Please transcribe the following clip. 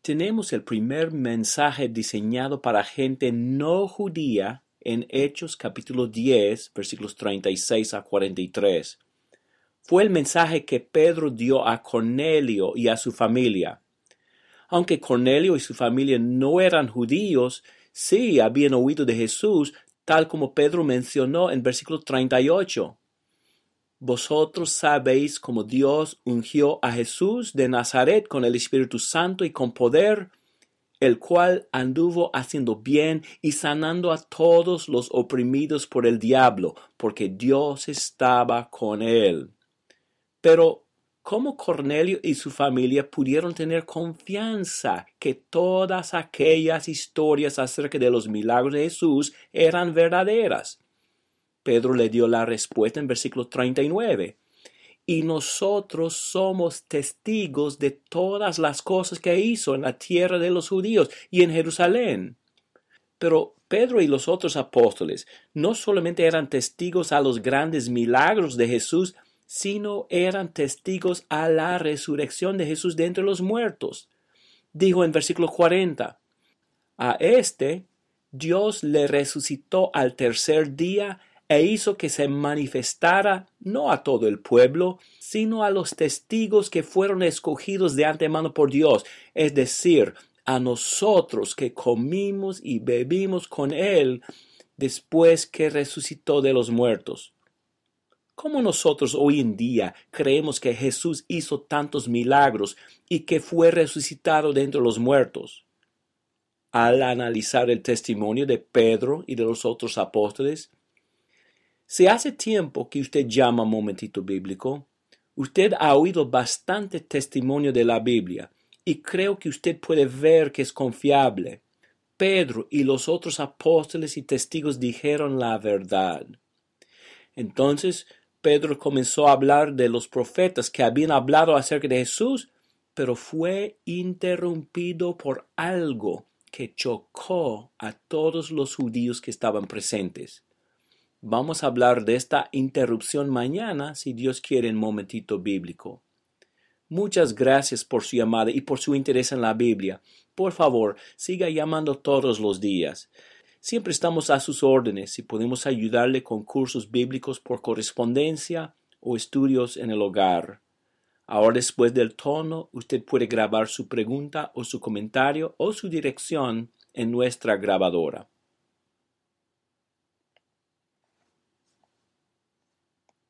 Tenemos el primer mensaje diseñado para gente no judía en Hechos capítulo 10, versículos 36 a 43. Fue el mensaje que Pedro dio a Cornelio y a su familia. Aunque Cornelio y su familia no eran judíos, sí habían oído de Jesús, tal como Pedro mencionó en versículo 38. Vosotros sabéis cómo Dios ungió a Jesús de Nazaret con el Espíritu Santo y con poder, el cual anduvo haciendo bien y sanando a todos los oprimidos por el diablo, porque Dios estaba con él. Pero, ¿cómo Cornelio y su familia pudieron tener confianza que todas aquellas historias acerca de los milagros de Jesús eran verdaderas? Pedro le dio la respuesta en versículo 39. Y nosotros somos testigos de todas las cosas que hizo en la tierra de los judíos y en Jerusalén. Pero Pedro y los otros apóstoles no solamente eran testigos a los grandes milagros de Jesús, sino eran testigos a la resurrección de Jesús de entre los muertos. Dijo en versículo 40, a este Dios le resucitó al tercer día e hizo que se manifestara no a todo el pueblo, sino a los testigos que fueron escogidos de antemano por Dios, es decir, a nosotros que comimos y bebimos con él después que resucitó de los muertos. ¿Cómo nosotros hoy en día creemos que Jesús hizo tantos milagros y que fue resucitado de entre los muertos? Al analizar el testimonio de Pedro y de los otros apóstoles, si hace tiempo que usted llama Momentito Bíblico, usted ha oído bastante testimonio de la Biblia y creo que usted puede ver que es confiable. Pedro y los otros apóstoles y testigos dijeron la verdad. Entonces, Pedro comenzó a hablar de los profetas que habían hablado acerca de Jesús, pero fue interrumpido por algo que chocó a todos los judíos que estaban presentes. Vamos a hablar de esta interrupción mañana, si Dios quiere, en Momentito Bíblico. Muchas gracias por su llamada y por su interés en la Biblia. Por favor, siga llamando todos los días. Siempre estamos a sus órdenes si podemos ayudarle con cursos bíblicos por correspondencia o estudios en el hogar. Ahora, después del tono, usted puede grabar su pregunta o su comentario o su dirección en nuestra grabadora.